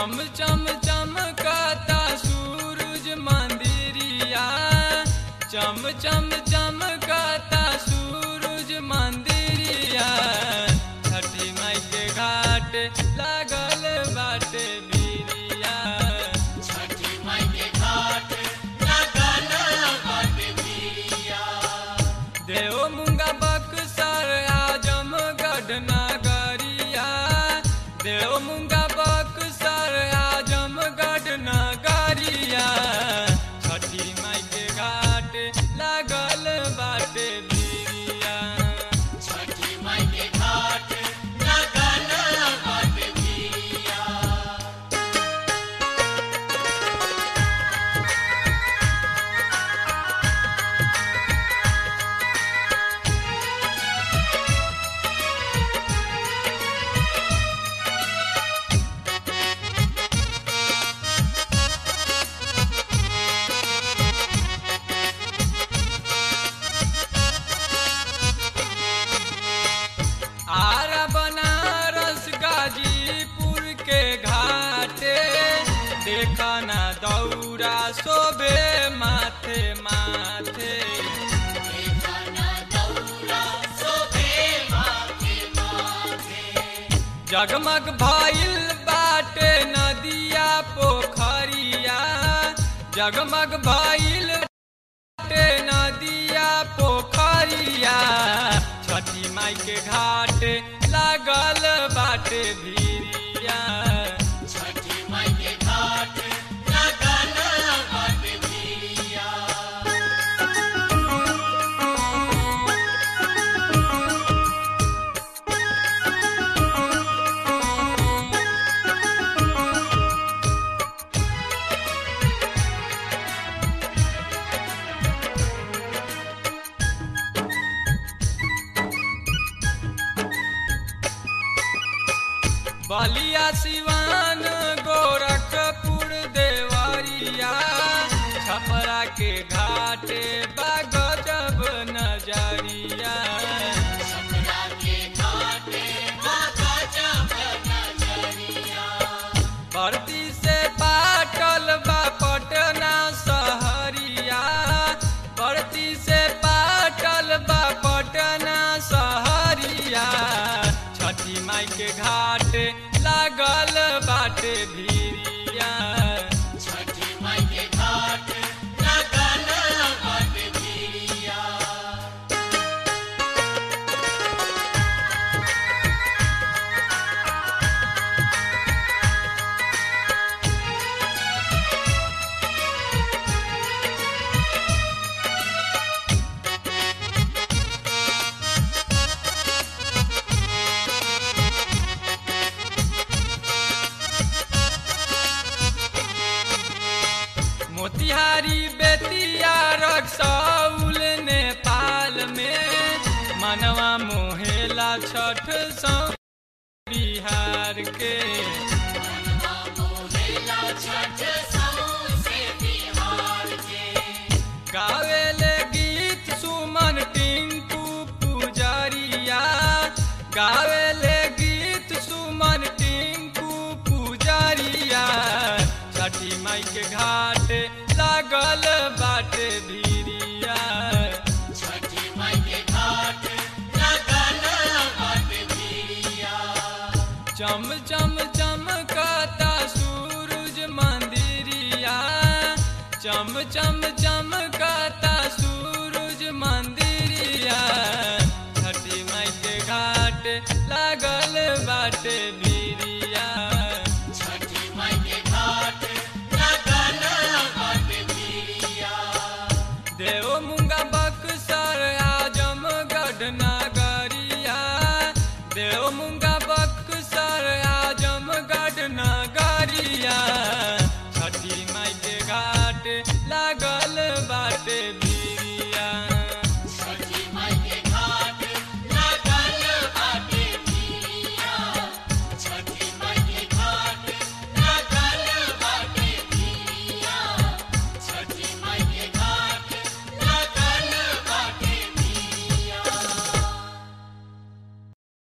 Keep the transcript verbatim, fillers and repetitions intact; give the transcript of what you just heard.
चम चम चमकता सूरज मंदिरिया, चम चम चमकता सूरज मंदिरिया। छठी माई के घाट लागल बाटे बिरिया, छठी माई के घाट लागल बाटे बिरिया। देव मुंगा बक्सर आजमगढ़ नगरिया, देव मुंगा बक्सर आजमगढ़ नगरिया। छठी माई के घाट लागल बाटे बिरिया, छठी माई के घाट लागल बाटे बिरिया। आरा बनारस गाजीपुर के घाटे, देखा ना दौरा शोभे माथे माथे। देखना दौरा शोभे माथे माथे। जगमग भइल बाटे नदिया पोखरिया, जगमग भइल बाटे नदिया पोखरिया। छठी माई के घाट लागल बाटे भिरिया, छठी माई के घाट लागल बाटे बिरिया। बलिया सिवान गोरखपुर देवरिया। छपरा के घाटे बागजब नजरिया, छपरा के घाटे बागजब नजरिया। परती से पाटल बा पटना सहरिया, परती से पाटल बा पटना सहरिया। छठी माई के घाट लागल बाटे भिरिया, छठी माई के घाट लागल बाटे बिरिया। मोतिहारी बेतिया रक्सौल नेपाल में। मनवा मोहेला छठ सौ बिहार के, मनवा मोहेला छठ सौंसे बिहार के। गावेले गीत सुमन टिंकू पुजरिया, गावेले गीत सुमन टिंकू पुजरिया। छठी माई के घाट लागल बाटे भिरिया, छठी माई के घाट लागल बाटे बिरिया। चम चम चमकता सूरज मंदिरिया, चम चम चमकता सूरज मंदिरिया। छठी माई के घाट लागल बाटे भिरिया, छठी माई के घाट लागल बाटे बिरिया। देव मुंगा बक्सर आजमगढ़